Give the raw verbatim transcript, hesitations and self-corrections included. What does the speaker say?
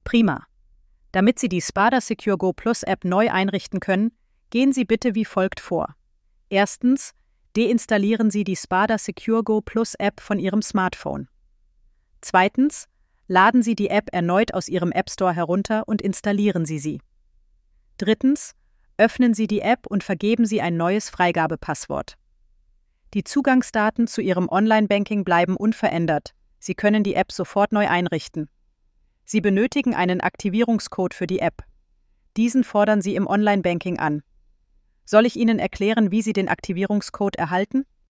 Prima. Damit Sie die Spada Secure Go Plus App neu einrichten können, gehen Sie bitte wie folgt vor. Erstens, deinstallieren Sie die Spada Secure Go Plus App von Ihrem Smartphone. Zweitens, laden Sie die App erneut aus Ihrem App Store herunter und installieren Sie sie. Drittens, öffnen Sie die App und vergeben Sie ein neues Freigabepasswort. Die Zugangsdaten zu Ihrem Online-Banking bleiben unverändert. Sie können die App sofort neu einrichten. Sie benötigen einen Aktivierungscode für die App. Diesen fordern Sie im Online-Banking an. Soll ich Ihnen erklären, wie Sie den Aktivierungscode erhalten?